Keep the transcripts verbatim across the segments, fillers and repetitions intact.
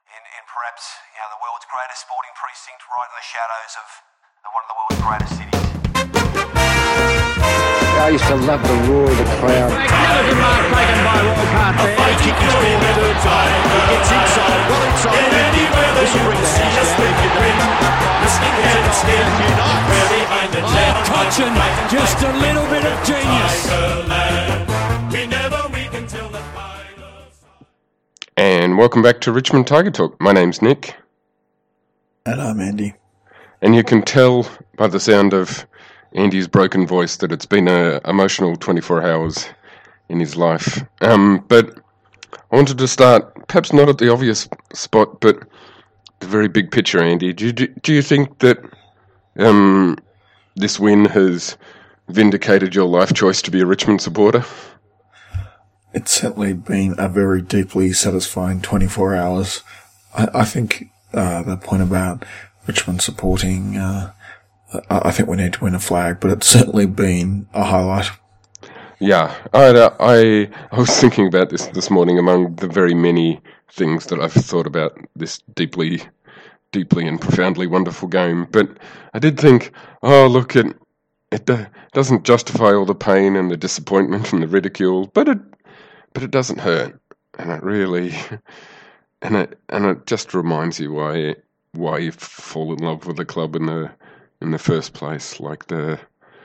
in, in perhaps you know the world's greatest sporting precinct, right in the shadows of the, one of the world's greatest cities. I used to love the roar of the crowd. Skeleton mark taken by Walcott there. A kick is been the third time. It's inside, well inside. And anywhere that you can see us make it win. The sneakhead stand unite. We're behind the net. Oh, Cochin, just a little bit of genius. We never weaken till the final. And welcome back to Richmond Tiger Talk. My name's Nick. And I'm Andy. And you can tell by the sound of Andy's broken voice that it's been an emotional twenty-four hours in his life. Um, but I wanted to start, perhaps not at the obvious spot, but the very big picture, Andy. Do you, do you think that um, this win has vindicated your life choice to be a Richmond supporter? It's certainly been a very deeply satisfying twenty-four hours. I, I think uh, the point about Richmond supporting... Uh, I think we need to win a flag, but it's certainly been a highlight. Yeah, I, I, I was thinking about this this morning among the very many things that I've thought about this deeply, deeply and profoundly wonderful game. But I did think, oh, look, it, it doesn't justify all the pain and the disappointment and the ridicule, but it, but it doesn't hurt, and it really, and it, and it just reminds you why, why you fall in love with the club in the. in the first place, like the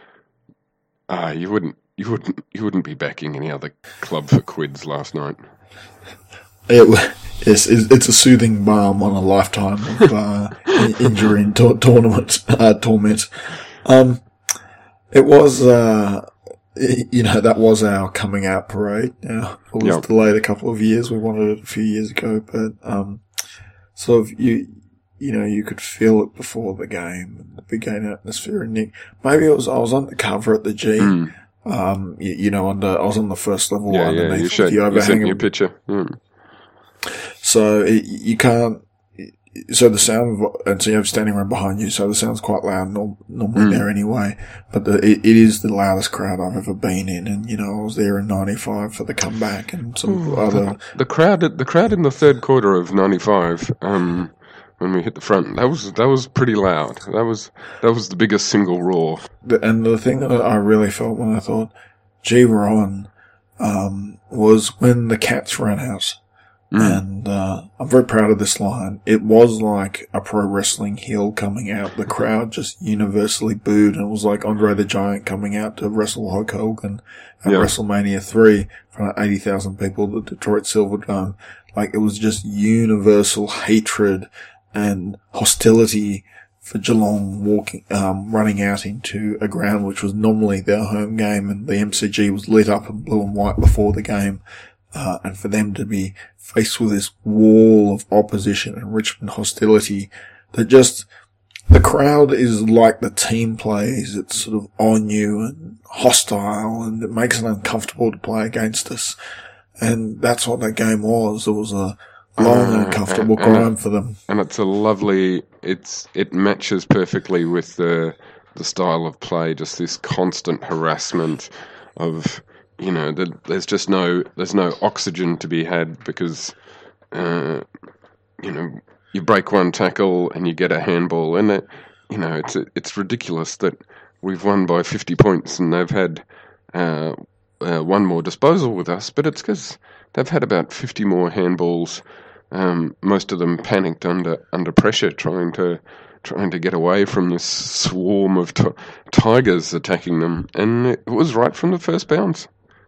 ah, uh, you wouldn't, you wouldn't, you wouldn't be backing any other club for quids last night. It, it's, it's a soothing balm on a lifetime of uh, injury and to- tournament uh, torment. Um, it was, uh, you know, that was our coming out parade. Now, it was yep. delayed a couple of years. We wanted it a few years ago, but um, sort of you. You know, you could feel it before the game, the big game atmosphere. And Nick, maybe it was, I was undercover at the G, mm. um, you, you know, under, I was on the first level yeah, underneath yeah, you showed, the overhang. You sent me a picture. Mm. So it, you can't, so the sound of, and so you have standing room behind you, so the sound's quite loud, norm, normally mm. there anyway, but the, it, it is the loudest crowd I've ever been in. And, you know, I was there in ninety-five for the comeback and some Ooh, other. The, the crowd, the crowd in the third quarter of ninety-five, um, when we hit the front, that was that was pretty loud. That was that was the biggest single roar. And the thing that I really felt when I thought, gee, we're on, um, was when the Cats ran out. Mm. And uh, I'm very proud of this line. It was like a pro wrestling heel coming out. The crowd just universally booed, and it was like Andre the Giant coming out to wrestle Hulk Hogan at yep. WrestleMania three in front of eighty thousand people at the Detroit Silverdome. Like, it was just universal hatred and hostility for Geelong walking, um, running out into a ground which was normally their home game, and the M C G was lit up in blue and white before the game, uh, and for them to be faced with this wall of opposition and Richmond hostility that just, the crowd is like the team plays. It's sort of on you and hostile, and it makes it uncomfortable to play against us. And that's what that game was. It was a long and uncomfortable uh, and, grind for them. And it's a lovely, it's, it matches perfectly with the, the style of play, just this constant harassment of, you know, the, there's just no, there's no oxygen to be had because, uh, you know, you break one tackle and you get a handball, and it, you know, it's, it's ridiculous that we've won by fifty points and they've had, uh, uh one more disposal with us, but it's because they've had about fifty more handballs. Um, most of them panicked under under pressure, trying to trying to get away from this swarm of t- tigers attacking them, and it was right from the first bounce.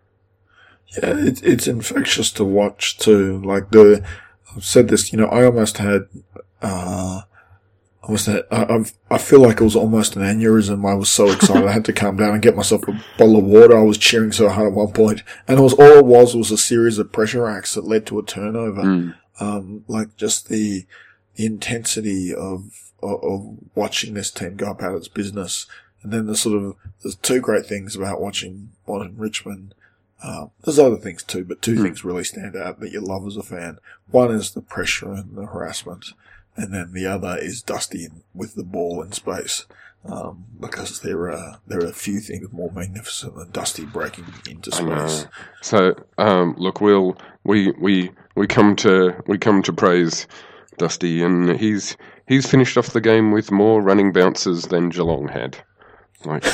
Yeah, it's it's infectious to watch too. Like the, I've said this, you know, I almost had, uh, I was had, I, I've, I feel like it was almost an aneurysm. I was so excited, I had to calm down and get myself a bottle of water. I was cheering so hard at one point, and it was all it was was a series of pressure acts that led to a turnover. Mm. Um, like just the, the intensity of, of, of watching this team go about its business. And then the sort of, there's two great things about watching modern Richmond. Uh, there's other things too, but two mm. things really stand out that you love as a fan. One is the pressure and the harassment. And then the other is Dusty with the ball in space. Um, because there are, there are a few things more magnificent than Dusty breaking into space. So, um, look, we'll, we, we, we come to, we come to praise Dusty, and he's he's finished off the game with more running bounces than Geelong had. Like,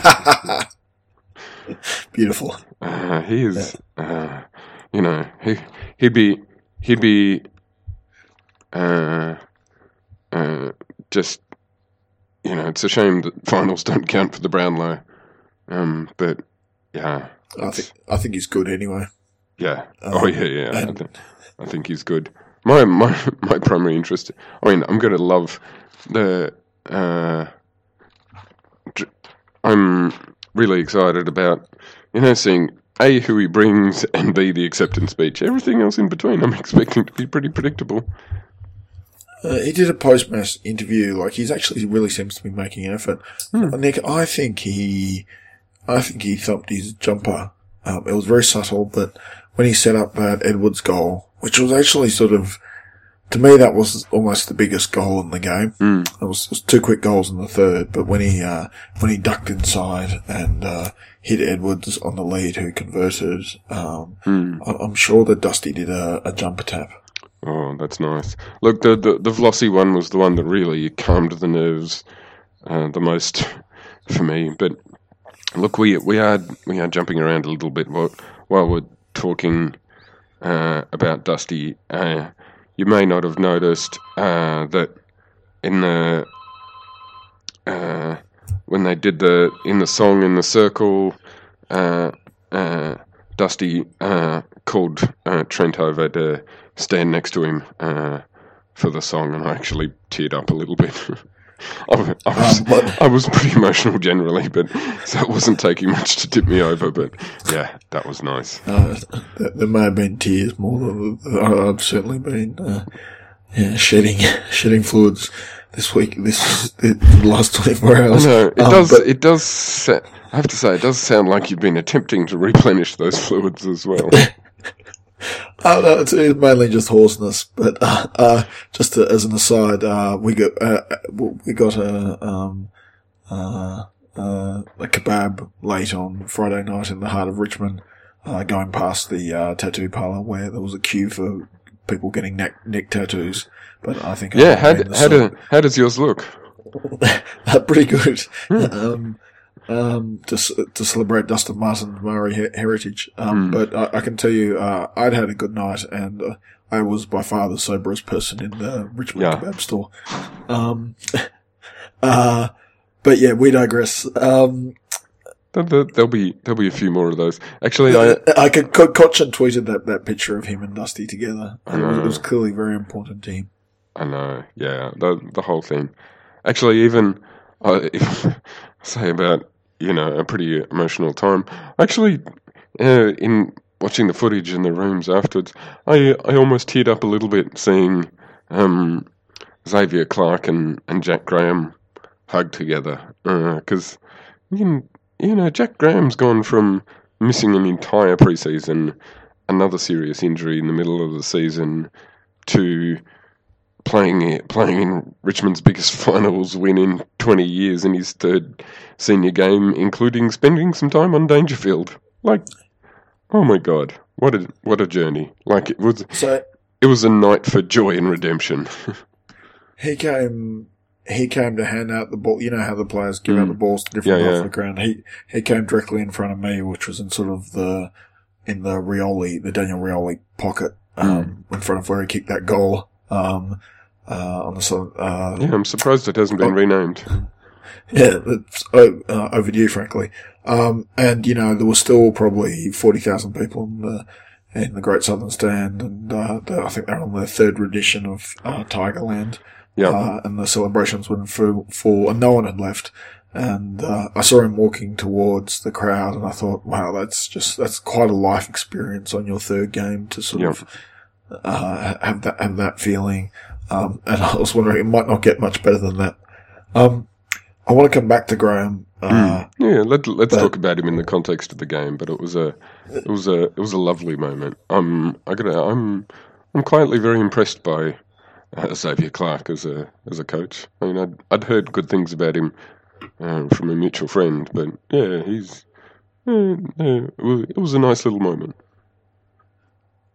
beautiful. Uh, he is, uh, you know, he he'd be he'd be uh, uh, just, you know, it's a shame that finals don't count for the Brownlow, um, but yeah, I think I think he's good anyway. yeah, Um, oh yeah, yeah, I, and- th- I think he's good. My my my primary interest. I mean, I'm going to love the. Uh, dr- I'm really excited about, you know, seeing A, who he brings, and B, the acceptance speech. Everything else in between, I'm expecting to be pretty predictable. Uh, he did a post-match interview. Like, he's actually really seems to be making an effort. Hmm. Uh, Nick, I think he, I think he thumped his jumper. Um, it was very subtle, but when he set up that Edwards goal, which was actually sort of, to me, that was almost the biggest goal in the game. Mm. It was, it was two quick goals in the third, but when he, uh, when he ducked inside and, uh, hit Edwards on the lead who converted, um, Mm. I- I'm sure that Dusty did a, a jumper tap. Oh, that's nice. Look, the, the the Vlossi one was the one that really calmed the nerves uh, the most for me. But look, we we are we are jumping around a little bit while, while we're talking uh, about Dusty. Uh, you may not have noticed uh, that in the uh, when they did the in the song in the circle, uh, uh, Dusty uh, called uh, Trent over to stand next to him uh, for the song, and I actually teared up a little bit. I, I, was, Um, but- I was pretty emotional generally, but so it wasn't taking much to tip me over. But yeah, that was nice. Uh, there, there may have been tears more than I've certainly been, uh, yeah, shedding, shedding fluids this week, this, the last twenty-four hours. No, it Um, does. but- It does. Sa- I have to say, it does sound like you've been attempting to replenish those fluids as well. Uh, no, it's, it's mainly just hoarseness, but uh, uh, just to, as an aside, uh, we got uh, we got a um, uh, uh, a kebab late on Friday night in the heart of Richmond, uh, going past the uh, tattoo parlour where there was a queue for people getting neck neck tattoos. But I think Yeah, I how mean, d- the how sort- do how does yours look? uh, pretty good. um, um, to s- to celebrate Dustin Martin's Maori he- heritage. Um, but I, I can tell you, uh, I'd had a good night, and uh, I was by far the soberest person in the Richmond Yeah. kebab store. Um, uh, but yeah, we digress. Um, There- there- There'll be there'll be a few more of those. Actually, I I could, Co- Cochin tweeted that, that picture of him and Dusty together. And it, was, it was clearly very important to him. I know, yeah, the the whole thing. Actually, even uh, if, say about you know a pretty emotional time. Actually, uh, in watching the footage in the rooms afterwards, I I almost teared up a little bit seeing um, Xavier Clark and, and Jack Graham hug together because you know, you know Jack Graham's gone from missing an entire preseason, another serious injury in the middle of the season, to playing playing in Richmond's biggest finals win in twenty years in his third senior game, including spending some time on Dangerfield. Like, oh my God, what a what a journey! Like it was So it was a night for joy and redemption. he came. He came to hand out the ball. You know how the players give out the balls to different Yeah, parts yeah. of the ground. He he came directly in front of me, which was in sort of the in the Rioli, the Daniel Rioli pocket, um, in front of where he kicked that goal. Um, uh, on the sort of, uh, Yeah, I'm surprised it hasn't been Oh. renamed. yeah, it's o- uh, overdue, frankly. Um, and you know there was still probably forty thousand people in the in the Great Southern Stand, and uh, they- I think they're on their third edition of uh, Tigerland. Yeah, Uh, and the celebrations were in full, full, and no one had left. And uh, I saw him walking towards the crowd, and I thought, wow, that's just that's quite a life experience on your third game to sort Yep. of uh, have that have that feeling. Um, and I was wondering, it might not get much better than that. Um, I want to come back to Graham. Uh, yeah. Let, let's but- talk about him in the context of the game. But it was a it was a it was a lovely moment. Um, I gotta, I'm I'm quietly very impressed by uh, Xavier Clark as a as a coach. I mean, I'd I'd heard good things about him uh, from a mutual friend, but yeah, he's uh, yeah, it, was, it was a nice little moment.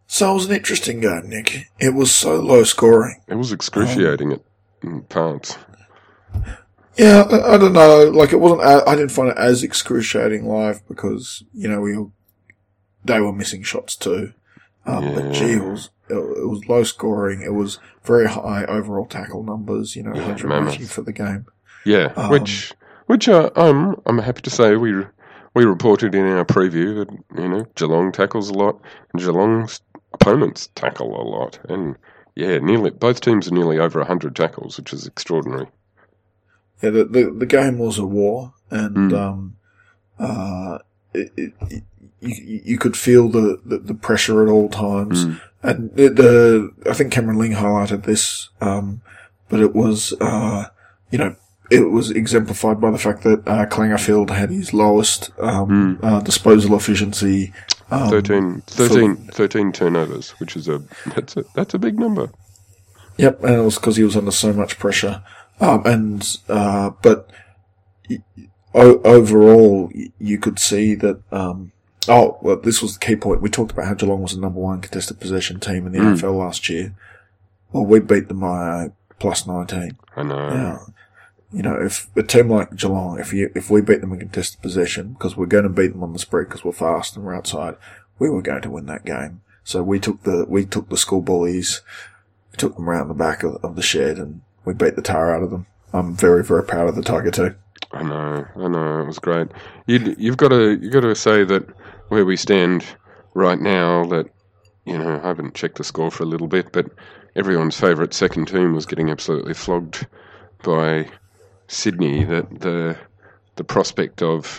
So it was an interesting game, Nick. It was so low scoring. It was excruciating um, in parts. Yeah, I, I don't know. Like, it wasn't. I didn't find it as excruciating live because you know we all, they were missing shots too. Um, yeah. But gee, it was it, it was low scoring. It was very high overall tackle numbers. You know, Yeah, one hundred eighty for the game. Yeah, Um, which which uh, I'm I'm happy to say we we reported in our preview that you know Geelong tackles a lot and Geelong's opponents tackle a lot, and yeah, nearly both teams are nearly over a hundred tackles, which is extraordinary. Yeah, the the, the game was a war, and Mm. um, uh, it, it, it, you you could feel the, the, the pressure at all times, Mm. and the, the I think Cameron Ling highlighted this, um, but it was uh, you know. It was exemplified by the fact that uh, Clangerfield had his lowest um, Mm. uh, disposal efficiency. Um, thirteen, thirteen, thirteen turnovers, which is a that's a that's a big number. Yep, and it was because he was under so much pressure. Um, and uh, but y- o- overall, y- you could see that. Um, oh, well, this was the key point. We talked about how Geelong was the number one contested possession team in the Mm. N F L last year. Well, we beat them by plus nineteen. I know. Now, you know, if a team like Geelong, if you, if we beat them in contested possession, because we're going to beat them on the spread because we're fast and we're outside, we were going to win that game. So we took the, we took the school bullies, we took them around the back of, of the shed and we beat the tar out of them. I'm very, very proud of the Tiger too. I know, I know, it was great. You you've got to you got to say that where we stand right now, that you know, I haven't checked the score for a little bit, but everyone's favourite second team was getting absolutely flogged by Sydney. That the the prospect of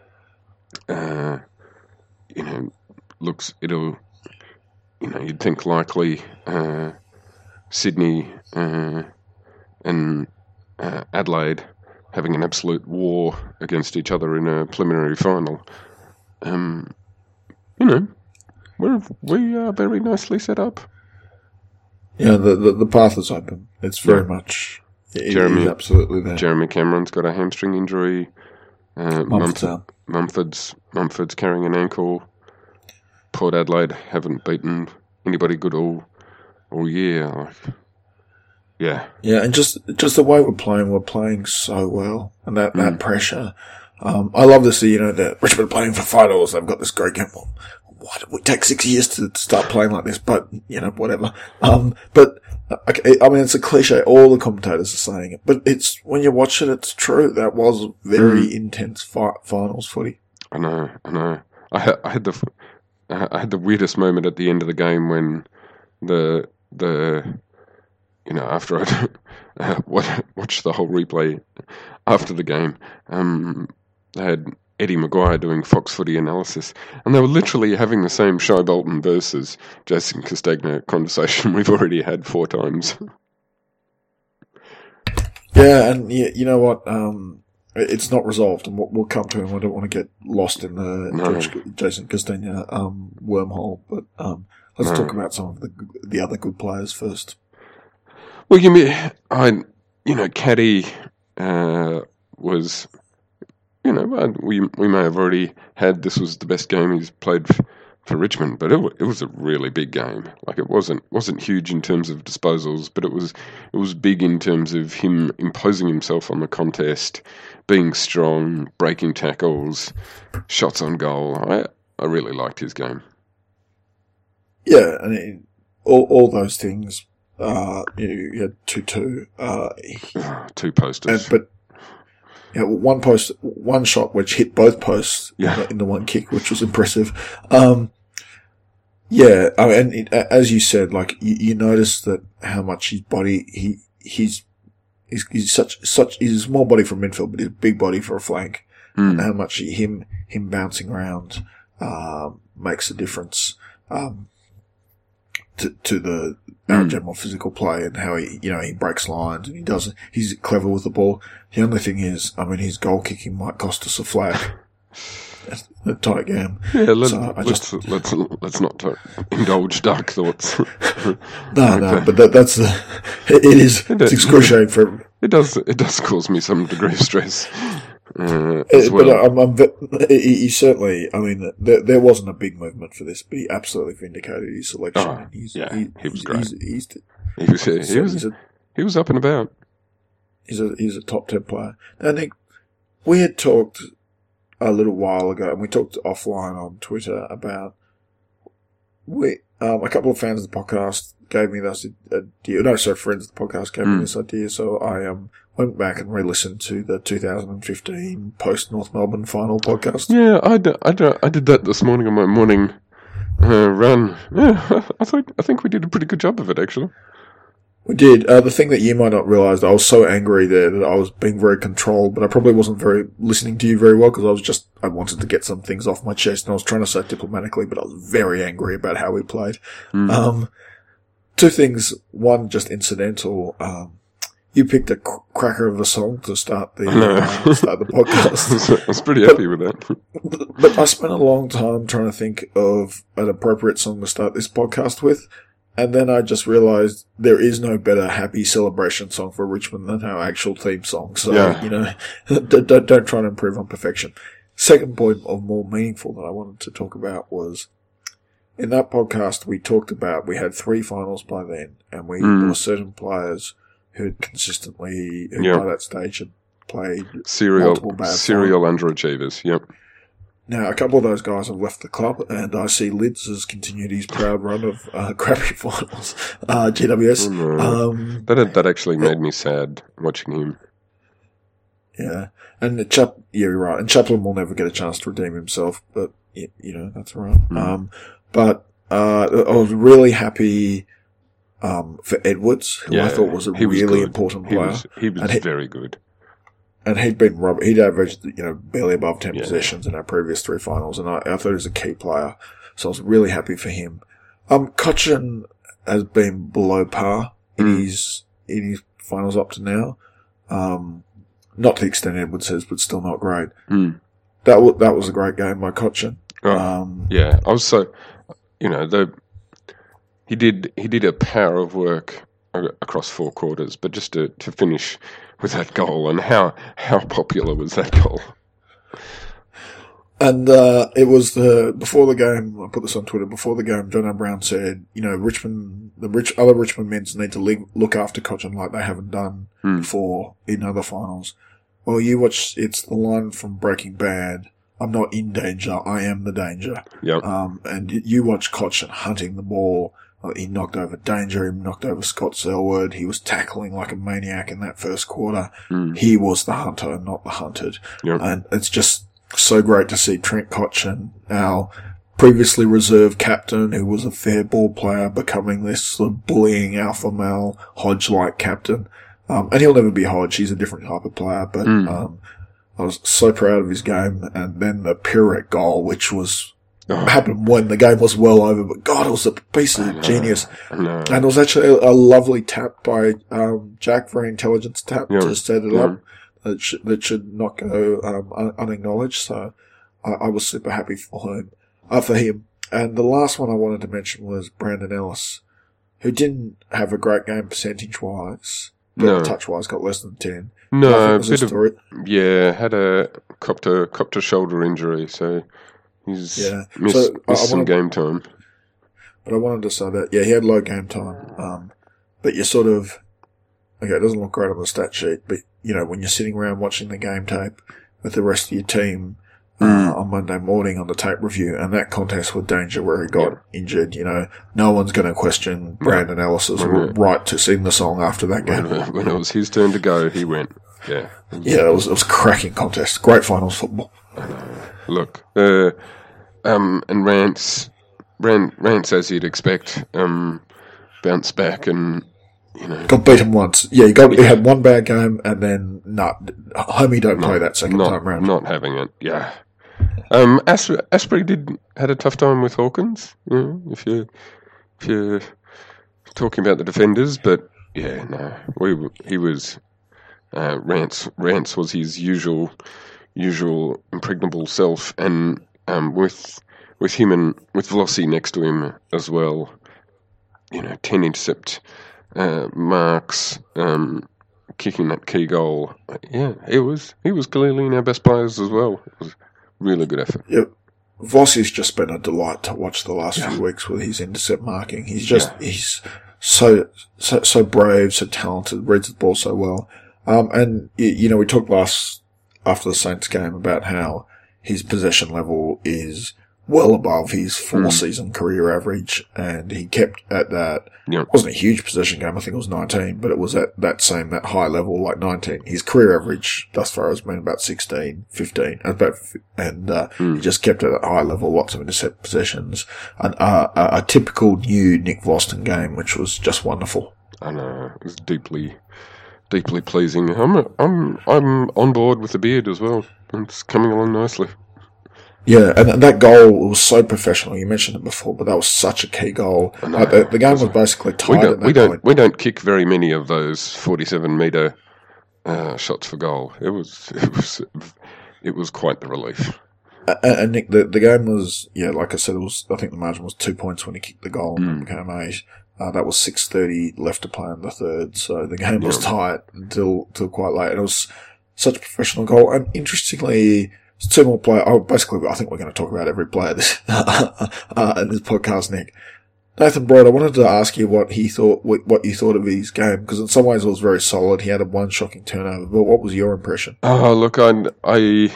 uh, you know looks it'll you know you'd think likely uh, Sydney uh, and uh, Adelaide having an absolute war against each other in a preliminary final. Um, you know, we're we are very nicely set up. Yeah, the the, the path is open. It's very Yeah. much. It Jeremy- is absolutely there. Jeremy Cameron's got a hamstring injury. Uh, Mumford's Mumford, out. Mumford's Mumford's carrying an ankle. Port Adelaide haven't beaten anybody good all all year. Like, yeah, Yeah, and just just the way we're playing, we're playing so well, and that, that Mm. pressure. Um, I love to see, you know, that Richmond playing for finals. They've got this great game. Well, why did it take six years to start playing like this? But you know, whatever. Um, but okay, I mean, it's a cliche. All the commentators are saying it, but it's when you watch it, it's true. That was very Mm. intense fi- finals footy. I know, I know. I had, I had the I had the weirdest moment at the end of the game when the the you know after I uh, watched the whole replay after the game, um, they had Eddie Maguire doing Fox Footy analysis, and they were literally having the same Shai Bolton versus Jason Castagna conversation we've already had four times. Yeah, and you, you know what? Um, it- it's not resolved, and we'll, we'll come to him. I don't want to get lost in the No. George, Jason Castagna um, wormhole, but um, let's No. talk about some of the the other good players first. Well, you mean I, you know, Caddy uh, was, you know, I- we we may have already had this was the best game he's played f- for Richmond, but it, wa- it was a really big game. Like it wasn't wasn't huge in terms of disposals, but it was it was big in terms of him imposing himself on the contest, being strong, breaking tackles, shots on goal. I I really liked his game. Yeah, and it, all all those things. Uh, you, you had two two. Uh, Two and, posters. but you know, one post, one shot which hit both posts Yeah. in, the, in the one kick, which was impressive. Um, yeah, I mean, and it, as you said, like you, you notice that how much his body he he's he's, he's such such he's a small body for midfield, but he's a big body for a flank, Mm. and how much he, him him bouncing around um, makes a difference. Um, to, to the our Mm. general physical play and how he, you know, he breaks lines and he does, he's clever with the ball. The only thing is, I mean, his goal kicking might cost us a flag. That's a tight game. Yeah, let, So I let's, just- let's let's not uh, indulge dark thoughts. No, no, Okay. but that, that's the, it is, It it's is. excruciating for, It does it does cause me some degree of stress. uh, as well. But I'm, I'm, he, he certainly, I mean, there, there wasn't a big movement for this, but he absolutely vindicated his selection. Oh, and he's, yeah, he, he was he's, great. He's, he's, he was, he, he was, he's a, he was up and about. He's a, he's a top ten player. Now, Nick, we had talked a little while ago, and we talked offline on Twitter about we um, a couple of fans of the podcast gave me this idea. No, sorry, friends of the podcast gave mm. me this idea. So I um went back and re-listened to the two thousand fifteen post North Melbourne final podcast. Yeah, I did, I did, I did that this morning on my morning uh, run. Yeah, I thought I think we did a pretty good job of it, actually. We did. Uh, the thing that you might not realise, I was so angry there that I was being very controlled, but I probably wasn't very listening to you very well because I was just, I wanted to get some things off my chest and I was trying to say it diplomatically, but I was very angry about how we played. Mm. Um, two things. One, just incidental. Um, you picked a cr- cracker of a song to start the, uh, start the podcast. I was pretty happy but, with that. But I spent a long time trying to think of an appropriate song to start this podcast with. And then I just realised there is no better happy celebration song for Richmond than our actual theme song. So, yeah. you know, don't, don't try to improve on perfection. Second point of more meaningful that I wanted to talk about was in that podcast we talked about, we had three finals by then, and we mm. there were certain players who had consistently, who yep. by that stage had played serial, multiple bad serial underachievers. Yep. Now, a couple of those guys have left the club, and I see Lids has continued his proud run of uh, crappy finals. Uh, G W S. Oh, no. um, that that actually made me sad watching him. Yeah, and the Chap, yeah, you're right. And Chaplin will never get a chance to redeem himself, but you know that's all right. Mm. Um, but uh, I was really happy um, for Edwards, who yeah, I thought was a was really good. important he player. Was, he was he, very good. And he'd been rubber. He'd averaged, you know, barely above ten yeah. possessions in our previous three finals, and I, I thought he was a key player. So I was really happy for him. Um, Cochin has been below par in mm. his in his finals up to now. Um, not to the extent Edwards says, but still not great. Mm. That w- that was a great game by Cochin. Oh, um, yeah, I was so, you know, the he did he did a power of work across four quarters, but just to to finish with that goal, and how, how popular was that goal? And uh, it was the before the game. I put this on Twitter. Before the game, John Brown said, "You know, Richmond, the rich other Richmond men need to le- look after Cochin like they haven't done mm. before in other finals." Well, you watch. It's the line from Breaking Bad. I'm not in danger. I am the danger. Yep. Um, and you watch Cochin hunting the ball. He knocked over Danger. He knocked over Scott Selwood. He was tackling like a maniac in that first quarter. Mm. He was the hunter, not the hunted. Yep. And it's just so great to see Trent Cochin, our previously reserve captain, who was a fair ball player, becoming this sort of bullying alpha male Hodge-like captain. Um, and he'll never be Hodge. He's a different type of player. But mm. um, I was so proud of his game. And then the Pyrrhic goal, which was... Oh. happened when the game was well over, but God, it was a piece of know, genius. And it was actually a, a lovely tap by um, Jack, very intelligent tap yeah. to set it yeah. up. That, sh- that should not go um, un- unacknowledged. So I-, I was super happy for him. Uh, for him. And the last one I wanted to mention was Brandon Ellis, who didn't have a great game percentage wise, but no. touch wise got less than ten. No, a bit of, yeah, had a copped a copped a shoulder injury, so. He's yeah. missed, so missed some wanted, game time. But I wanted to say that, yeah, he had low game time. Um, but you sort of, okay, it doesn't look great on the stat sheet, but, you know, when you're sitting around watching the game tape with the rest of your team uh, mm. on Monday morning on the tape review, and that contest with Danger where he got yep. injured, you know, no one's going to question Brandon no. Ellis's when right to sing the song after that game. When, when it was his turn to go, he went. Yeah. Yeah, it was, it was a cracking contest. Great finals football. Look, uh, um, and Rance, Rance, Rance, as you'd expect, um, bounced back and, you know. Got beaten once. Yeah, he got, he had one bad game and then, nah, homie don't not, play that second not, time round. Not having it, yeah. Um, Asprey, Asprey did, had a tough time with Hawkins, you know, if you, if you're talking about the defenders, but yeah, no, we, he was, uh, Rance, Rance was his usual, usual impregnable self, and um, with with him and with Vlossi next to him as well, you know, ten intercept uh, marks, um, kicking that key goal. Yeah, it was. He was clearly in our best players as well. It was a really good effort. Yep. Vossi's just been a delight to watch the last Yeah. few weeks with his intercept marking. He's just, Yeah. he's so, so, so brave, so talented, reads the ball so well. Um, and, you, you know, we talked last, after the Saints game about how his possession level is well above his four Mm. season career average, and he kept at that. Yeah. It wasn't a huge possession game, I think it was nineteen, but it was at that same, that high level, like nineteen. His career average thus far has been about sixteen, fifteen, about, and, uh, Mm. he just kept at that high level, lots of intercept possessions, and, uh, a, a typical new Nick Voston game, which was just wonderful. I know, it was deeply, deeply pleasing. I'm, I'm, I'm on board with the beard as well. It's coming along nicely. Yeah, and that goal was so professional. You mentioned it before, but that was such a key goal. I know. Like, the, the game was basically tied We at don't, that we don't, point. we don't kick very many of those forty-seven metre uh, shots for goal. It was, it was, it was quite the relief. And, and Nick, the, the game was, yeah, like I said, it was. I think the margin was two points when he kicked the goal and Mm. it became eight. Uh, that was six thirty left to play in the third, so the game was Yeah. tight until, until quite late. And it was such a professional goal. And interestingly, there's two more players. Oh, basically, I think we're going to talk about every player this, uh, in this podcast, Nick. Nathan Broad, I wanted to ask you what he thought, what, what you thought of his game, because in some ways it was very solid. He had a one shocking turnover, but what was your impression? Oh, look, I, I,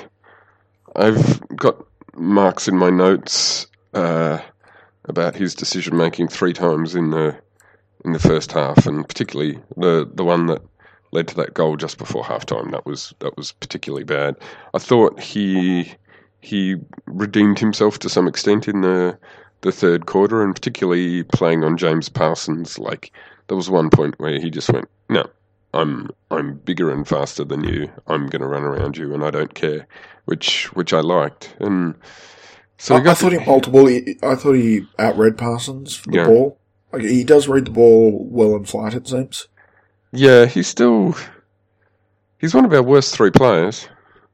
I've got marks in my notes uh, about his decision making three times in the in the first half, and particularly the the one that led to that goal just before halftime. That was that was particularly bad. I thought he he redeemed himself to some extent in the the third quarter, and particularly playing on James Parsons. Like, there was one point where he just went, "No, I'm I'm bigger and faster than you. I'm going to run around you, and I don't care," which which I liked. And so I, we got I thought to- he multiple. He, I thought he outread Parsons for the Yeah. ball. Like, he does read the ball well in flight, it seems. yeah, he's still he's one of our worst three players.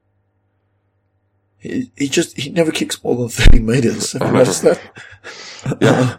He, he just he never kicks more than thirty meters. Have you noticed that? Yeah.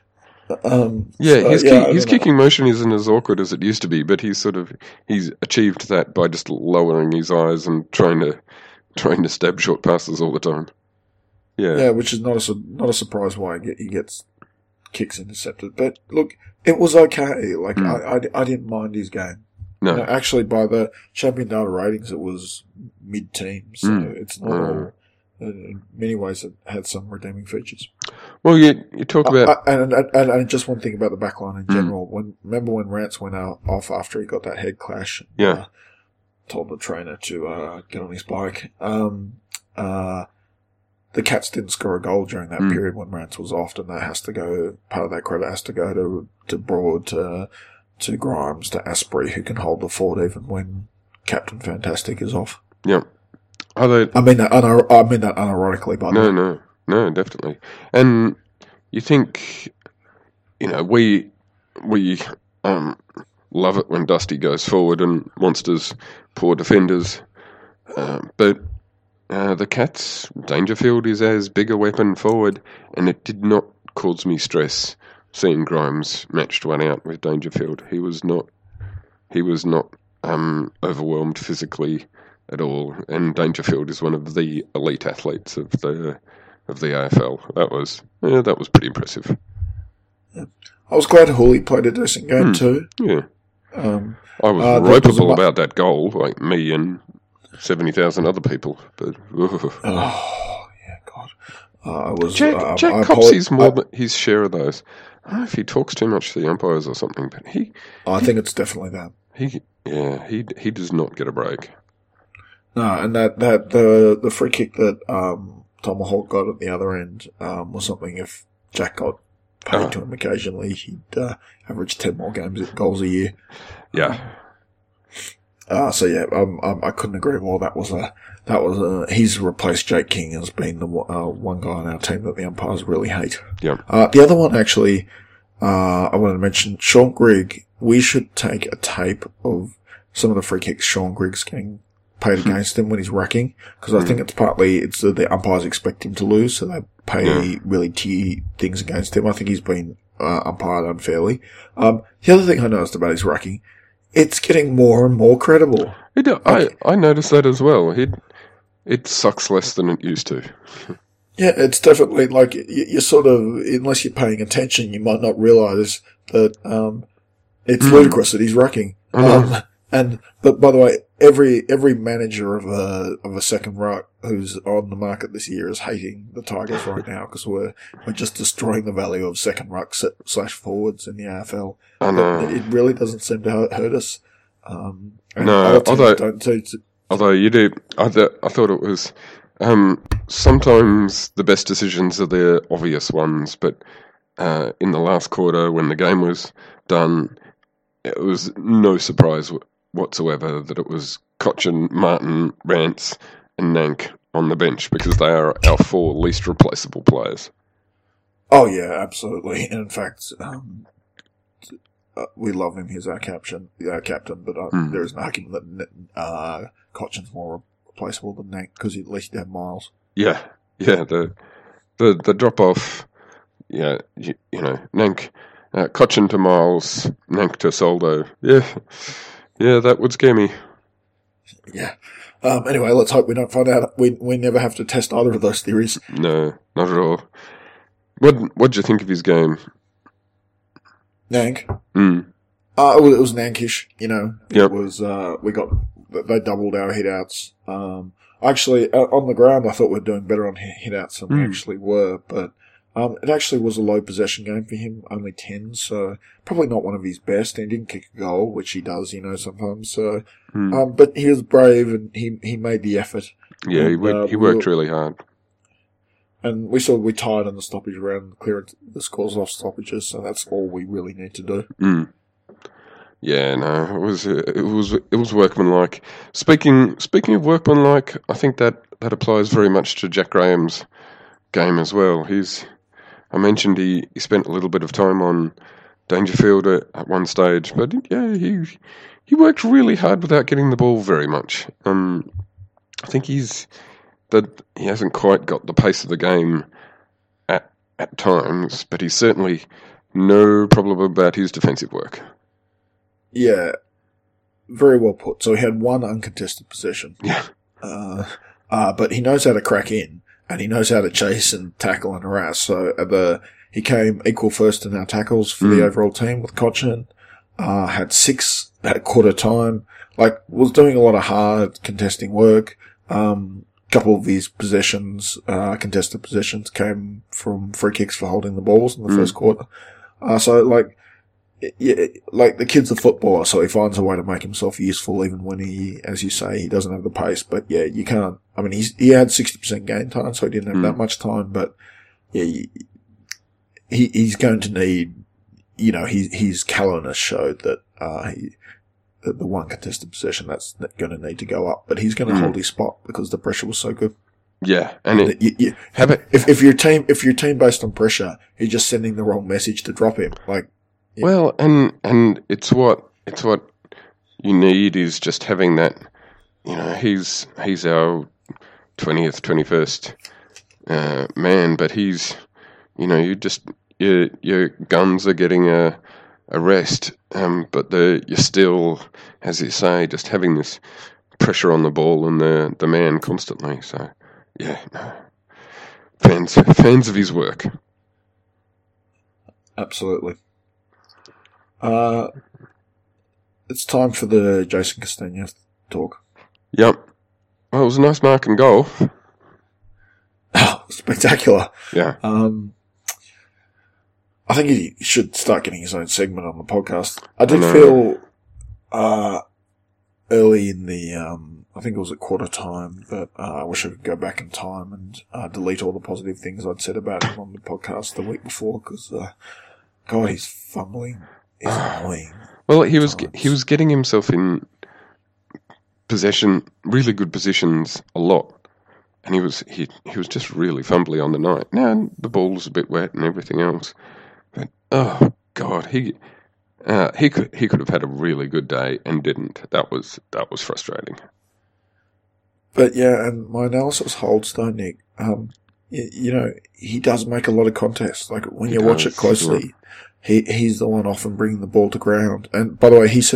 um, Yeah, so, his, yeah, kick, I his don't know. kicking motion isn't as awkward as it used to be, but he's sort of he's achieved that by just lowering his eyes and trying to trying to stab short passes all the time. Yeah, Yeah, which is not a su- not a surprise why he, get, he gets kicks intercepted. But look, it was okay. Like Mm. I, I, I didn't mind his game. no, You know, actually, by the champion data ratings, it was mid-team, so Mm. it's not Mm. all. In many ways, it had some redeeming features. well, you you talk about Uh, and, and, and, and just one thing about the backline in Mm. general. When remember when Rance went out off after he got that head clash? And, Yeah. uh, told the trainer to uh, get on his bike. Um, uh, the Cats didn't score a goal during that Mm. period when Rance was off, and that has to go. Part of that credit has to go to to Broad, to to Grimes, to Asprey, who can hold the fort even when Captain Fantastic is off. yeah. Other I mean that. Unir- I mean that unironically, by the no, way. no, no, definitely. And you think, you know, we we um, love it when Dusty goes forward and monsters poor defenders, uh, but uh, the Cats Dangerfield is as big a weapon forward, and it did not cause me stress seeing Grimes matched one out with Dangerfield. He was not he was not um, overwhelmed physically at all, and Dangerfield is one of the elite athletes of the of the A F L. That was yeah, that was pretty impressive. I was glad Hooley played a decent game Hmm. too. Yeah, Um, I was Uh, there was ropeable a mu- about that goal, like me and seventy thousand other people. But ugh. oh yeah, God. Uh, I was. Jack uh, Jack I cops apolo- his more I- than his share of those. I don't know if he talks too much to the umpires or something, but he I think it's definitely that. he yeah he he does not get a break. No, and that, that the the free kick that um, Tomahawk got at the other end um, was something. If Jack got paid Oh. to him occasionally, he'd uh, average ten more games goals a year. Yeah. Uh, so yeah, um, um, I couldn't agree more. That was a that was a he's replaced Jake King as being the uh, one guy on our team that the umpires really hate. Yeah. Uh, the other one actually, uh, I wanted to mention Sean Grigg. We should take a tape of some of the free kicks Sean Grigg's getting paid against him when he's rucking, because I think it's partly it's that the umpires expect him to lose, so they pay Yeah. really tier things against him. I think he's been uh, umpired unfairly. Um, the other thing I noticed about his rucking it's getting more and more credible. It, I I noticed that as well. It it sucks less than it used to. Yeah, it's definitely like you, you sort of, unless you're paying attention, you might not realise that um, it's mm. ludicrous that he's rucking. Um, and but by the way, every every manager of a of a second ruck who's on the market this year is hating the Tigers right now because we're we're just destroying the value of second ruck slash forwards in the A F L. I know. It, it really doesn't seem to hurt, hurt us. Um, and no, although don't seem to, although you do, I, th- I thought it was. Um, sometimes the best decisions are the obvious ones, but uh, in the last quarter, when the game was done, it was no surprise w- whatsoever that it was Cochin, Martin, Rance, and Nank on the bench because they are our four least replaceable players. Oh yeah, absolutely. And in fact, um, uh, we love him. He's our captain, our captain. But uh, mm. there is an argument that uh, Cochin's more replaceable than Nank because at least you have Miles. Yeah, yeah. The the the drop off. Yeah, you, you know, Nank, uh, Cochin to Miles, Nank to Soldo. Yeah, yeah, that would scare me. Yeah. Um, anyway, let's hope we don't find out. We we never have to test either of those theories. No, not at all. What what do you think of his game? Nank. Mm. Uh, it was, it was Nankish. You know, it yep. was. Uh, we got. They doubled our hitouts. Um, actually, uh, on the ground, I thought we were doing better on hitouts than mm. we actually were. But um, it actually was a low possession game for him, only ten, so probably not one of his best. And he didn't kick a goal, which he does, you know, sometimes. So, mm. um, but he was brave and he he made the effort. Yeah, and, he worked, uh, he worked we were, really hard. And we saw we tied in the stoppage round, cleared the scores off stoppages. So that's all we really need to do. Mm. Yeah, no, it was it was it was workmanlike. Speaking speaking of workmanlike, I think that, that applies very much to Jack Graham's game as well. He's I mentioned he, he spent a little bit of time on Dangerfield at, at one stage, but yeah, he he worked really hard without getting the ball very much. Um, I think he's that he hasn't quite got the pace of the game at at times, but he's certainly no problem about his defensive work. Yeah, very well put. So he had one uncontested possession. Yeah. Uh, uh, but he knows how to crack in, and he knows how to chase and tackle and harass. So at the he came equal first in our tackles for mm. the overall team with Cochin. Uh, had six at quarter time. Like, was doing a lot of hard contesting work. Um, couple of his possessions, uh, contested possessions came from free kicks for holding the balls in the mm. first quarter. Uh, so like, yeah, like the kid's a footballer, so he finds a way to make himself useful even when he, as you say, he doesn't have the pace. But yeah, you can't, I mean, he's, he had sixty percent game time, so he didn't have mm. that much time, but yeah, he, he's going to need, you know, his, his callousness showed that, uh, he, that the one contested possession, that's going to need to go up, but he's going to mm. hold his spot because the pressure was so good. Yeah, and it, you, you, have it, if, if your team, if your team based on pressure, you're just sending the wrong message to drop him, like, yeah. Well, and and it's what it's what you need is just having that. You know, he's he's our twentieth, twenty-first uh, man, but he's, you know, you just your your guns are getting a a rest, um, but the you're still, as you say, just having this pressure on the ball and the the man constantly. So yeah, no. fans fans of his work. Absolutely. Uh, it's time for the Jason Castagna talk. Yep. Well, it was a nice mark and goal. Oh, spectacular. Yeah. Um, I think he should start getting his own segment on the podcast. I did I feel, uh, early in the, um, I think it was at quarter time, that uh, I wish I could go back in time and uh, delete all the positive things I'd said about him on the podcast the week before, because, uh, God, he's fumbling. He's annoying. Well, he was he was getting himself in possession, really good positions a lot, and he was he he was just really fumbly on the night. Now the ball was a bit wet and everything else, but oh God, he uh, he could he could have had a really good day and didn't. That was that was frustrating. But yeah, and my analysis holds though, Nick. Um, you, you know, he does make a lot of contests. Like when he you does, watch it closely. He he's the one often bringing the ball to ground. And by the way, he set up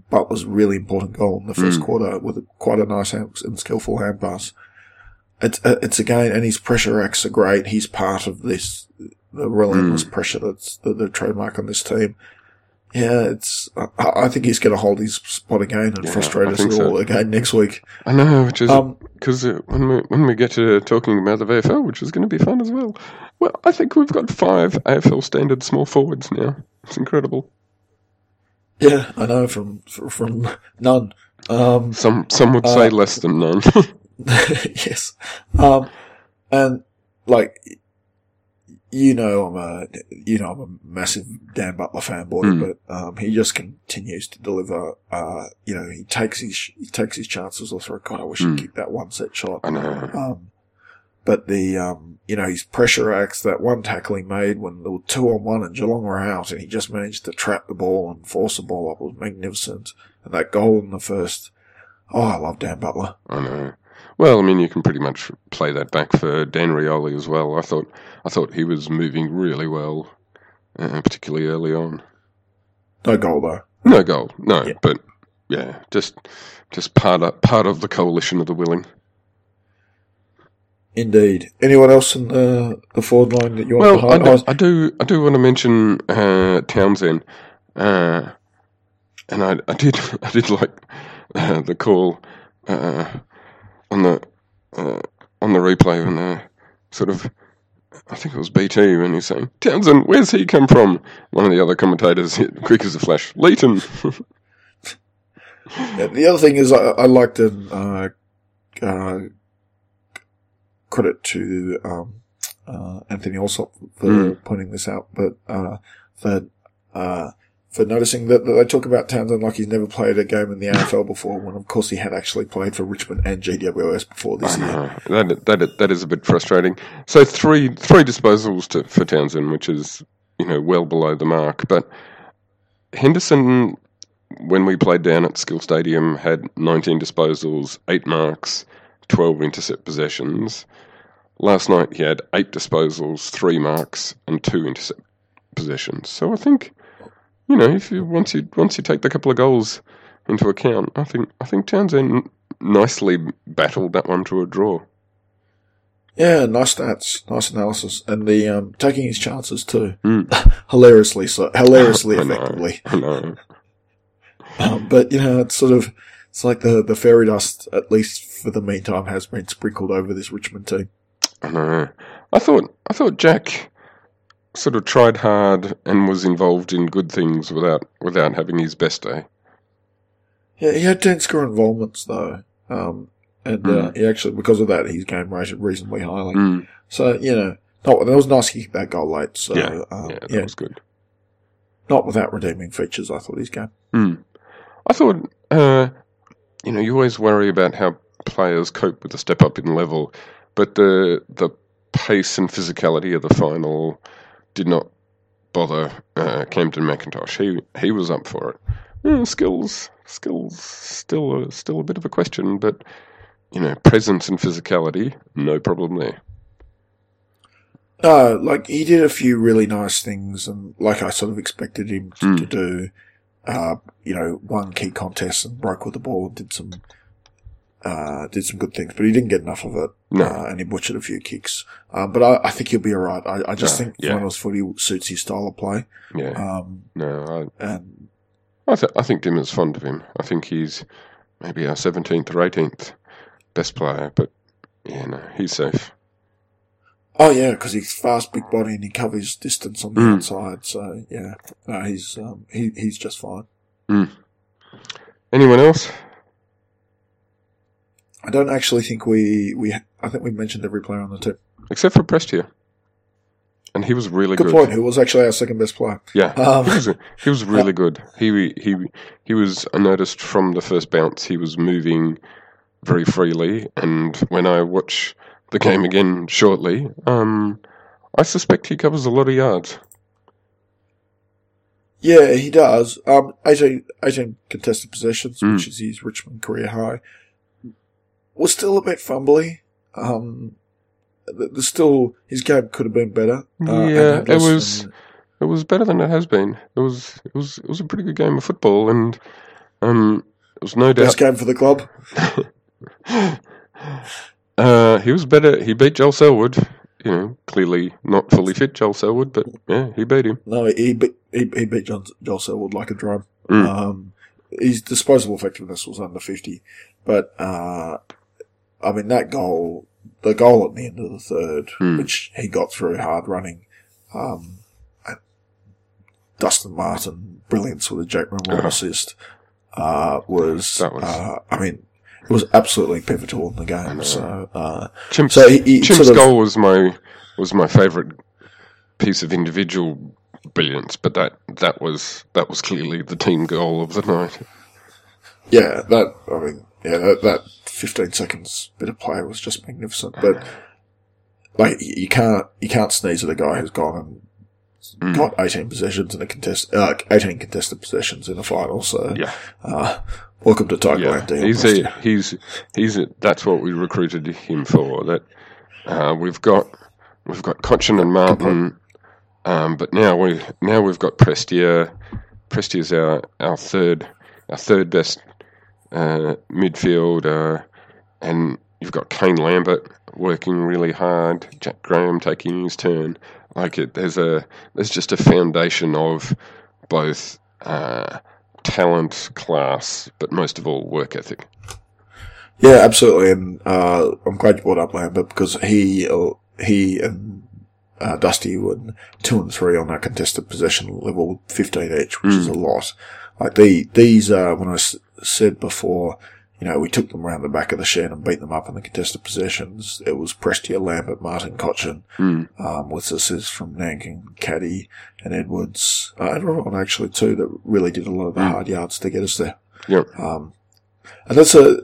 Butler's really important goal in the first Mm. quarter with a, quite a nice hand, and skillful hand pass. It's, uh, it's again, and his pressure acts are great. He's part of this, the relentless Mm. pressure that's the, the trademark on this team. Yeah, it's, I, I think he's going to hold his spot again and Yeah, frustrate I us think all so. again next week. I know, which is Um, because uh, when we when we get to talking about the V F L, which is going to be fun as well. Well, I think we've got five A F L standard small forwards now. It's incredible. Yeah, I know, from, from, from none. Um, Some some would say Uh, less than none. yes. Um, and like, you know, I'm a, you know, I'm a massive Dan Butler fanboy, Mm. but, um, he just continues to deliver, uh, you know, he takes his, he takes his chances all through. God, I wish Mm. he'd kick that one set shot. I know. Um, but the, um, you know, his pressure acts, that one tackle he made when there were two on one and Geelong were out, and he just managed to trap the ball and force the ball up, was magnificent. And that goal in the first, oh, I love Dan Butler. I know. Well, I mean, you can pretty much play that back for Dan Rioli as well. I thought I thought he was moving really well, uh, particularly early on. No goal though. No goal, no, Yeah. but yeah, just just part of part of the coalition of the willing. Indeed. Anyone else in the, the forward line that you want Well, to I highlight? do, I do, I do want to mention uh, Townsend, uh, and I, I did, I did like uh, the call uh, on the uh, on the replay when the sort of, I think it was B T when he's saying, Townsend, where's he come from? One of the other commentators hit quick as a flash, Leighton. Yeah, the other thing is, I, I liked an uh, uh, credit to um, uh, Anthony Alsop for Mm. pointing this out, but uh, that uh, for noticing that, that they talk about Townsend like he's never played a game in the N F L before, when of course he had actually played for Richmond and G W S before this year. Uh, that that that is a bit frustrating. So three three disposals to, for Townsend, which is, you know, well below the mark. But Henderson, when we played down at Skill Stadium, had nineteen disposals, eight marks, twelve intercept possessions. Last night he had eight disposals, three marks, and two intercept possessions. So I think, you know, if you once you once you take the couple of goals into account, I think I think Townsend nicely battled that one to a draw. Yeah, nice stats, nice analysis, and the um, taking his chances too, Mm. hilariously so, hilariously I know, effectively. I know. Um, but you know, it's sort of it's like the the fairy dust, at least for the meantime, has been sprinkled over this Richmond team. I know. I thought I thought Jack sort of tried hard and was involved in good things without without having his best day. Yeah, he had ten score involvements though, um, and uh, Mm. he actually, because of that, his game rated reasonably highly. Mm. So you know, not, it was nice to kick that goal late. So Yeah, um, yeah, that yeah, was good. not without redeeming features. I thought his game. Mm. I thought, uh, you know, you always worry about how players cope with the step up in level, but the the pace and physicality of the final did not bother uh, Camden McIntosh. He he was up for it. Yeah, skills, skills, still a, still a bit of a question, but you know, presence and physicality, no problem there. No, like he did a few really nice things, and like I sort of expected him to, Mm. to do. Uh, you know, won key contests and broke with the ball and did some, uh, did some good things, but he didn't get enough of it. No. Uh, and he butchered a few kicks. Um, but I, I think he'll be alright. I, I just No, think yeah. finals footy suits his style of play. Yeah, Um, no, and I I, th- I think Dimmer's fond of him. I think he's maybe our seventeenth or eighteenth best player, but yeah, no, he's safe. oh yeah, because he's fast, big body, and he covers distance on the Mm. outside. So yeah, no, he's, um, he, he's just fine. Mm. Anyone else? I don't actually think we, we, I think we mentioned every player on the team. Except for Prestia. And he was really Good good. point. Who was actually our second best player? Yeah, Um, he, was, he was really good. He he he was. I noticed from the first bounce he was moving very freely, and when I watch the game again shortly, um, I suspect he covers a lot of yards. Yeah, he does. Um, eighteen, eighteen contested possessions, Mm. which is his Richmond career high. Was still a bit fumbly. Um, th- there's still, his game could have been better. Uh, and Yeah, had it less was. than- It was better than it has been. It was. It was. It was a pretty good game of football, and Um, it was no doubt. Best game for the club. uh, he was better. He beat Joel Selwood. You know, clearly not fully fit Joel Selwood, but yeah, he beat him. No, he beat he, he beat John, Joel Selwood like a drum. Mm. Um, his disposable effectiveness was under fifty, but uh, I mean that goal, the goal at the end of the third, mm. which he got through hard running, um, and Dustin Martin brilliance with a Jake Rimwell uh-huh. assist, uh, was, That was- uh, I mean. It was absolutely pivotal in the game. So, uh, Chimp's, so he, he Chimp's sort of, goal was my was my favourite piece of individual brilliance, but that that was that was clearly the team goal of the night. yeah, that I mean, yeah, that, that fifteen seconds bit of play was just magnificent. But like, you can't you can't sneeze at a guy who's gone and Mm. got eighteen possessions in a contest, uh, eighteen contested possessions in a final. So, Yeah. uh, welcome to Yeah, Tigerland, Dion. he's a, he's he's a, that's what we recruited him for. That uh, we've got we've got Cochin and Martin, um, but now we now we've got Prestia. Prestia's our our third our third best uh, midfielder, and you've got Kane Lambert working really hard. Jack Graham taking his turn. Like it, there's a there's just a foundation of both. Uh, talent, class, but most of all, work ethic. Yeah, absolutely, and uh, I'm glad you brought up Lambert because he uh, he and uh, Dusty were two and three on that contested possession level, fifteen each, which mm. is a lot. Like the these, uh, when I s- said before, you know, we took them around the back of the shed and beat them up in the contested possessions. It was Prestia, Lambert, Martin, Cochin, mm. um, with assists from Nanking, Caddy, and Edwards, uh, and Ron actually too, that really did a lot of the mm. hard yards to get us there. Yep. Um, and that's a,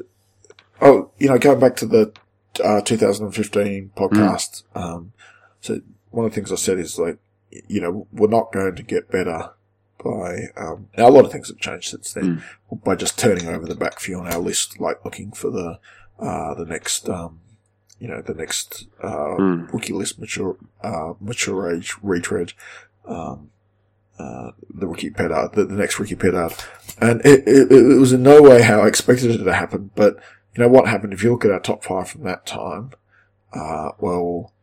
oh, you know, going back to the uh, two thousand fifteen podcast, mm. um, so one of the things I said is like, you know, we're not going to get better by, um, now a lot of things have changed since then, mm. by just turning over the back few on our list, like looking for the, uh, the next, um, you know, the next, uh, mm. rookie list mature, uh, mature age retread, um, uh, the rookie Pedard, the, the next rookie Pedard. And it, it, it was in no way how I expected it to happen, but, you know, what happened, if you look at our top five from that time, uh, well,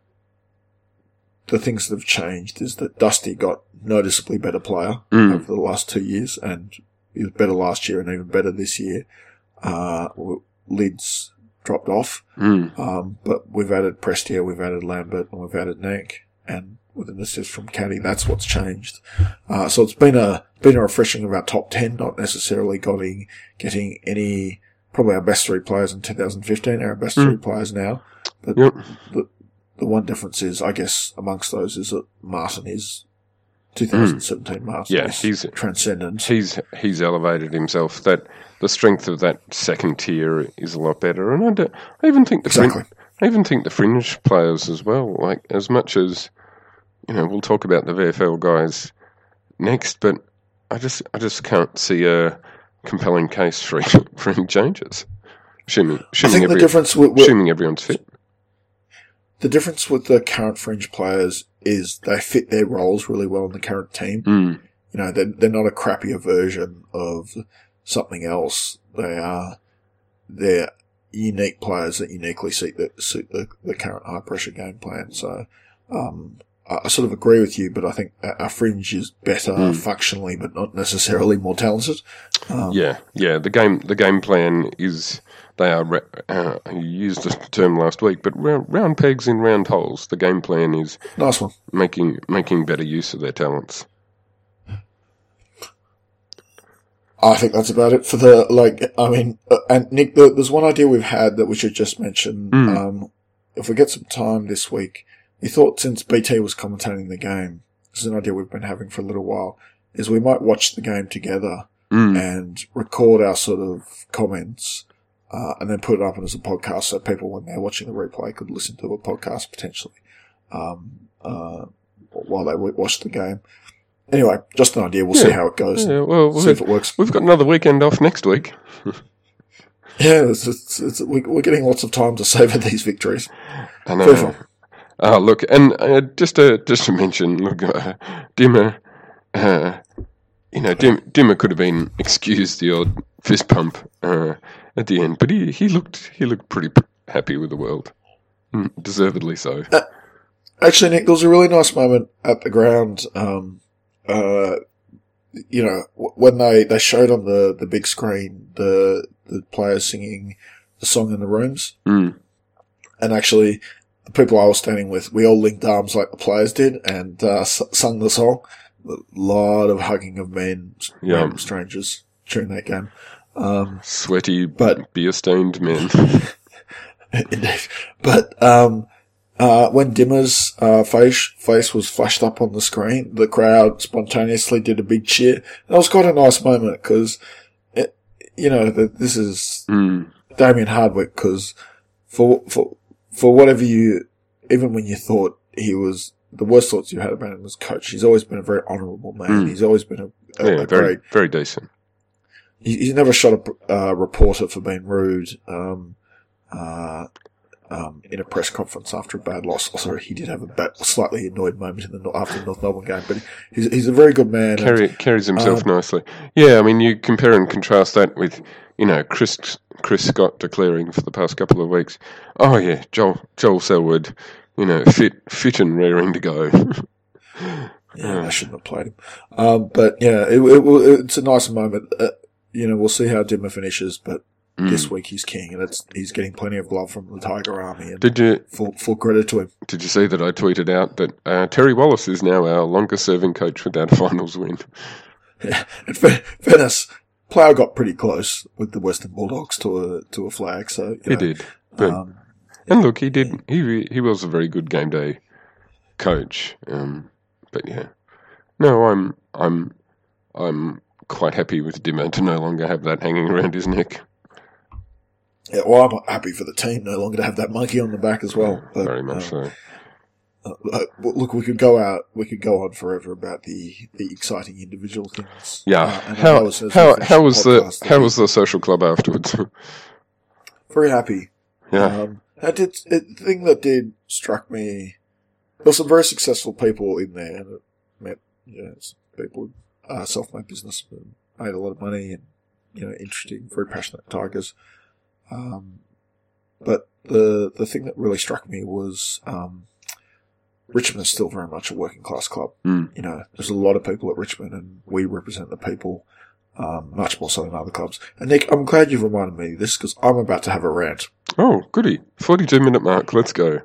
the things that have changed is that Dusty got noticeably better player mm. over the last two years, and he was better last year and even better this year. Uh, Lids dropped off, mm. um, but we've added Prestia, we've added Lambert, and we've added Nank, and with an assist from Caddy, that's what's changed. Uh, so it's been a been a refreshing of our top ten, not necessarily getting getting any, probably our best three players in two thousand fifteen, our best mm. three players now, but yep. the, The one difference is, I guess, amongst those is that Martin is twenty seventeen. Mm. Martin yeah, is he's transcendent. He's he's elevated himself. That the strength of that second tier is a lot better, and I, do, I even think the exactly. fringe, I even think the fringe players as well. Like as much as you know, we'll talk about the V F L guys next, but I just I just can't see a compelling case for for any changes. Assuming, assuming, I think every, the difference with, with, assuming everyone's fit. The difference with the current fringe players is they fit their roles really well in the current team. Mm. You know, they're, they're not a crappier version of something else. They are, they're unique players that uniquely suit the, suit the, the current high pressure game plan. So, um, I, I sort of agree with you, but I think our fringe is better mm. functionally, but not necessarily more talented. Um, yeah, yeah. The game, the game plan is, they are, uh, you used the term last week, but round, round pegs in round holes. The game plan is nice one. making making better use of their talents. I think that's about it for the, like, I mean, uh, and Nick, the, there's one idea we've had that we should just mention. Mm. Um, if we get some time this week, we thought since B T was commentating the game, this is an idea we've been having for a little while, is we might watch the game together mm. and record our sort of comments. Uh, and then put it up as a podcast so people, when they're watching the replay, could listen to a podcast potentially, um, uh, while they watch the game. Anyway, just an idea. We'll yeah. see how it goes. Yeah, well, see if it works. We've got another weekend off next week. yeah, it's, it's, it's, we're getting lots of time to savour these victories. I know. Uh, look, and uh, just to just to mention, look, uh, Dimmer, uh, you know, Dim, Dimmer could have been excused the odd fist pump uh, at the end, but he, he looked he looked pretty p- happy with the world, mm, deservedly so. Uh, actually, Nick, there was a really nice moment at the ground. Um, uh, you know, when they, they showed on the, the big screen the the players singing the song in the rooms, Mm. and actually the people I was standing with, we all linked arms like the players did and uh, s- sung the song. A lot of hugging of men, Yeah. random strangers during that game. Um, Sweaty, But- beer-stained men. Indeed. But um, uh, when Dimmer's uh, face face was flashed up on the screen, the crowd spontaneously did a big cheer. And that was quite a nice moment because, you know, the, this is Mm. Damien Hardwick. Because for for for whatever you, even when you thought he was the worst thoughts you had about him as coach, he's always been a very honourable man. Mm. He's always been a, a, Yeah, a very, great. very decent. He, he's never shot a uh, reporter for being rude. Um, uh, um, in a press conference after a bad loss. Also, he did have a bad, slightly annoyed moment in the Nor- after the North Melbourne game, but he's he's a very good man. Carry, and, carries himself um, nicely. Yeah, I mean, you compare and contrast that with, you know, Chris Chris Scott declaring for the past couple of weeks, oh yeah, Joel Joel Selwood, you know, fit fit and raring to go. yeah, I shouldn't have played him. Um, but yeah, it, it, it's a nice moment. Uh, you know, we'll see how Dimmer finishes, but Mm. this week he's king, and it's he's getting plenty of love from the Tiger Army. And Did you full full credit to him. did you see that I tweeted out that uh, Terry Wallace is now our longest serving coach without a finals win? Yeah. In fa- fairness, Plough got pretty close with the Western Bulldogs to a to a flag. So you He know, did, but Um, and look, he did. He he was a very good game day coach. Um, but yeah, no, I'm I'm I'm quite happy with Dimmer to no longer have that hanging around his neck. Yeah, well, I'm happy for the team no longer to have that monkey on the back as well. But, Very much um, so. uh, uh, look, we could go out, we could go on forever about the, the exciting individual things. Yeah. Uh, and I how know as- as we how finish how was the podcast, how that was the social club afterwards? very happy. yeah. Um, I did it, the thing that did struck me. There were some very successful people in there, and it met you know, some people, uh, self-made businessmen, made a lot of money, and you know, interesting, very passionate Tigers. Um, but the the thing that really struck me was um, Richmond is still very much a working class club. Mm. You know, there's a lot of people at Richmond, and we represent the people um, much more so than other clubs. And Nick, I'm glad you've reminded me of this because I'm about to have a rant. Oh, goody! Forty-two minute mark. Let's go.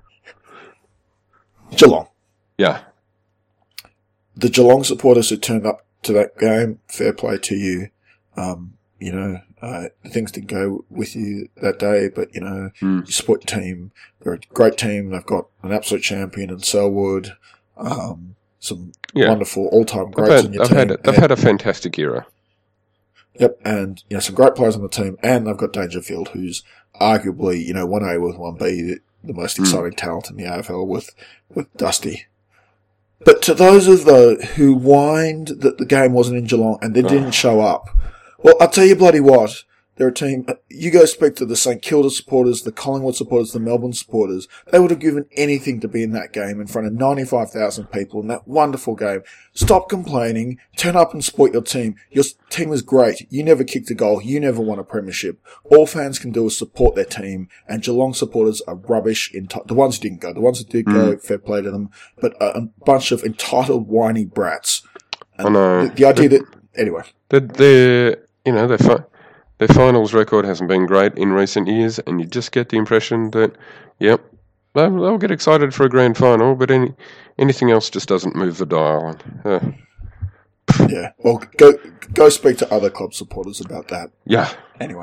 Geelong. Yeah. The Geelong supporters who turned up to that game, fair play to you. Um, you know, uh, things didn't go with you that day, but, you know, Mm. you support your team. They're a great team. They've got an absolute champion in Selwood. Um, some Yeah. wonderful all-time They've greats had, in your they've, team. had, they've and, had a fantastic era. Yep, and, you know, some great players on the team. And they've got Dangerfield, who's arguably, you know, one A with one B, the, the most Mm. exciting talent in the A F L with, with Dusty. But to those of the who whined that the game wasn't in Geelong and they didn't show up, well, I'll tell you bloody what, they're a team, you go speak to the St Kilda supporters, the Collingwood supporters, the Melbourne supporters, they would have given anything to be in that game in front of ninety-five thousand people in that wonderful game. Stop complaining, turn up and support your team. Your team is great. You never kicked a goal. You never won a premiership. All fans can do is support their team, and Geelong supporters are rubbish. Enti- the ones who didn't go, the ones that did go, fair play to them, but a, a bunch of entitled, whiny brats. And I know. The, the idea that, anyway. They're, they're you know, their fi- their finals record hasn't been great in recent years, and you just get the impression that, yep, they'll, they'll get excited for a grand final, but any anything else just doesn't move the dial. Uh, Yeah, well, go go speak to other club supporters about that. yeah. Anyway,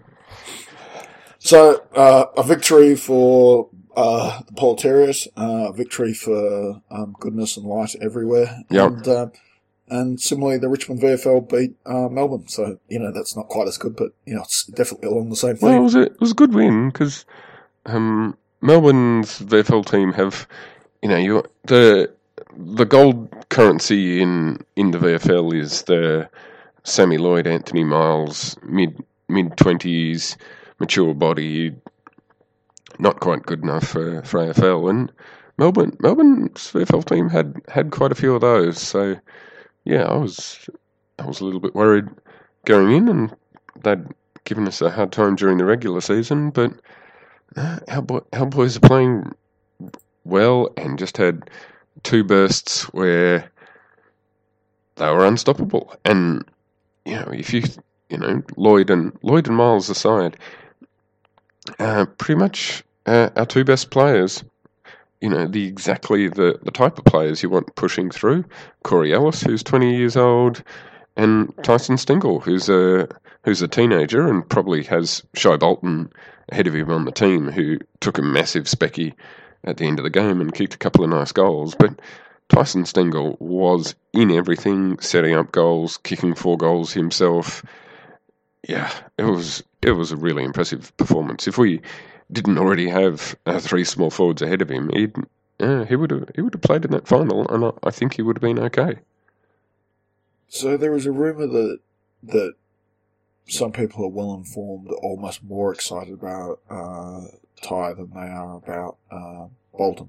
so uh, a victory for uh, the Proletariat, uh, a victory for um, goodness and light everywhere, Yep. and uh, and similarly, the Richmond V F L beat uh, Melbourne. So you know that's not quite as good, but you know it's definitely along the same Well, it theme. was a, it was a good win because um, Melbourne's V F L team have, you know, you the the gold currency in, in the V F L is the Sammy Lloyd, Anthony Miles, mid mid twenties, mature body, not quite good enough for, for A F L, and Melbourne Melbourne's V F L team had, had quite a few of those. So yeah, I was I was a little bit worried going in, and they'd given us a hard time during the regular season, but uh, our, boy, our boys are playing well and just had two bursts where they were unstoppable. And, you know, if you, you know, Lloyd and Lloyd and Miles aside, uh, pretty much uh, our two best players, you know, the exactly the, the type of players you want pushing through. Corey Ellis, who's twenty years old, and Tyson Stengel, who's a who's a teenager and probably has Shai Bolton ahead of him on the team, who took a massive specky at the end of the game and kicked a couple of nice goals. But Tyson Stengel was in everything, setting up goals, kicking four goals himself. Yeah, it was it was a really impressive performance. If we didn't already have uh, three small forwards ahead of him, he'd, uh, he would have he would have played in that final, and I, I think he would have been okay. So there was a rumour that that some people are well informed, almost more excited about uh, Ty than they are about uh, Bolton.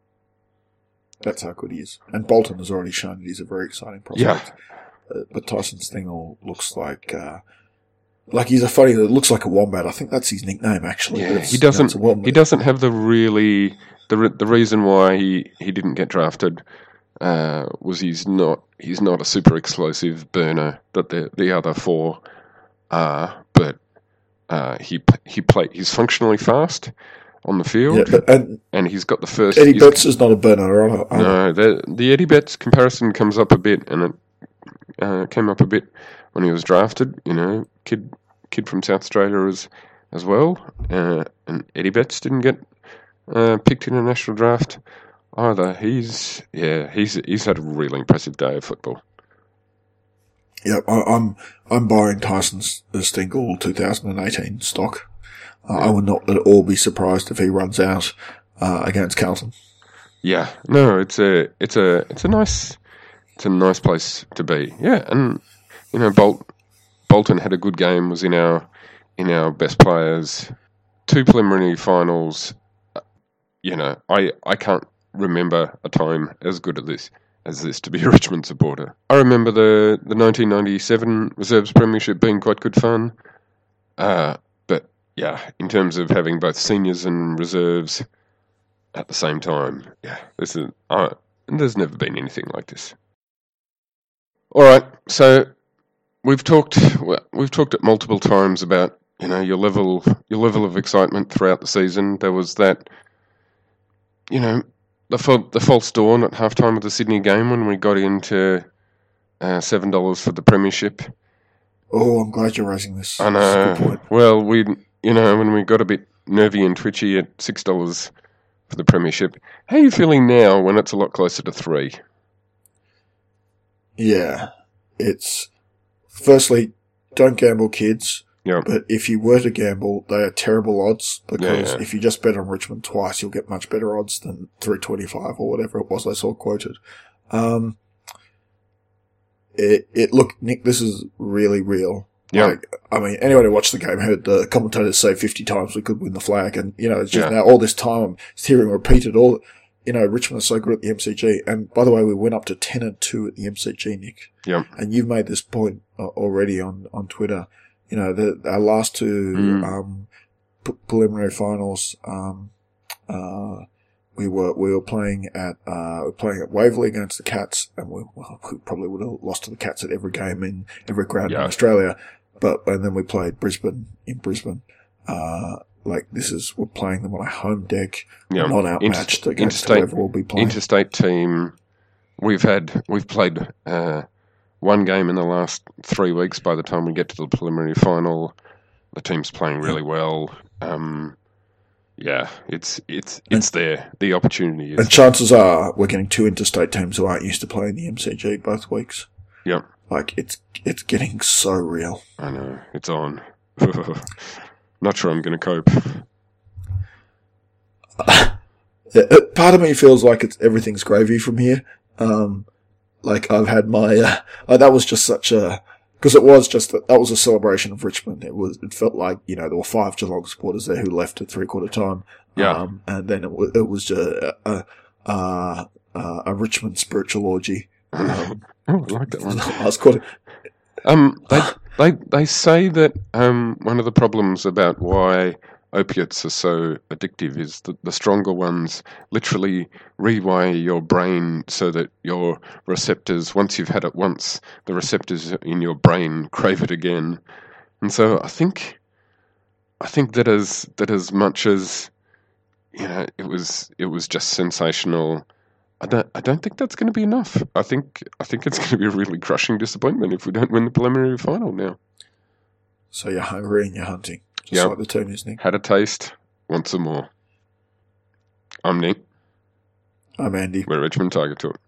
That's how good he is, and Bolton has already shown that he's a very exciting prospect. Yeah. Uh, but Tyson Stengel looks like. Uh, Like he's a funny. It looks like a wombat. I think that's his nickname, actually. Yeah, he doesn't. He doesn't have the really the re- the reason why he, he didn't get drafted uh, was he's not he's not a super explosive burner that the the other four are. But uh, he he play he's functionally fast on the field, yeah, but, and, and he's got the first. Eddie Betts is not a burner. Either. No, the the Eddie Betts comparison comes up a bit, and it uh, came up a bit when he was drafted. You know, kid. Kid from South Australia as as well, uh, and Eddie Betts didn't get uh, picked in a national draft either. He's yeah, he's he's had a really impressive day of football. Yeah, I, I'm I'm buying Tyson's Stengel twenty eighteen stock. Uh, I would not at all be surprised if he runs out uh, against Carlton. Yeah, no, it's a it's a it's a nice it's a nice place to be. Yeah, and you know, Bolt. Bolton had a good game, was in our in our best players. Two preliminary finals. You know, I, I can't remember a time as good as this as this to be a Richmond supporter. I remember the, the nineteen ninety-seven Reserves Premiership being quite good fun. Uh, but yeah, in terms of having both seniors and reserves at the same time, yeah, this is uh, there's never been anything like this. All right, so. We've talked. We've talked at multiple times about you know your level, your level of excitement throughout the season. There was that, you know, the the false dawn at halftime of the Sydney game when we got into uh, seven dollars for the premiership. Oh, I'm glad you're raising this. I know. Well, we you know when we got a bit nervy and twitchy at six dollars for the premiership. How are you feeling now when it's a lot closer to three? Yeah, it's. Firstly, don't gamble, kids. Yeah. But if you were to gamble, they are terrible odds because yeah, yeah. if you just bet on Richmond twice, you'll get much better odds than three twenty-five or whatever it was I saw quoted. Um, it, it, look, Nick, this is really real. Yeah. Like, I mean, anyone who watched the game heard the commentators say fifty times we could win the flag. And, you know, it's just yeah. now all this time I'm hearing repeated all, you know, Richmond is so good at the M C G. And by the way, we went up to ten and two at the M C G, Nick. Yeah. And you've made this point already on, on Twitter. You know, the, our last two, mm. um, p- preliminary finals, um, uh, we were, we were playing at, uh, we were playing at Waverley against the Cats, and we, well, we probably would have lost to the Cats at every game in every ground yeah. in Australia. But, and then we played Brisbane in Brisbane. Uh, like this is, we're playing them on a home deck, yeah. not outmatched Inter- against interstate, whoever we'll be playing. Interstate team. We've had, we've played, uh, one game in the last three weeks. By the time we get to the preliminary final, the team's playing really well. Um, yeah, it's it's it's there. The opportunity is. And chances are we're getting two interstate teams who aren't used to playing the M C G both weeks. Yep. Like it's it's getting so real. I know it's on. Not sure I'm going to cope. Part of me feels like it's everything's gravy from here. Um, Like I've had my, uh, uh, that was just such a, because it was just, that, that was a celebration of Richmond. It was, it felt like, you know, there were five Geelong supporters there who left at three quarter time. Yeah. Um, and then it was, it was just a, a, a, a Richmond spiritual orgy. Um, oh, I like that one. I was quoting, Um, they they they say that um, one of the problems about why opiates are so addictive is that the stronger ones literally rewire your brain so that your receptors, once you've had it once, the receptors in your brain crave it again. And so I think I think that as that as much as you know, it was it was just sensational. I don't I don't think that's going to be enough. I think I think it's going to be a really crushing disappointment if we don't win the preliminary final now. So you're hungry and you're hunting, just Yep. like the team is, Nick. Had a taste, want some more. I'm Nick. I'm Andy. We're Richmond Tiger Talk.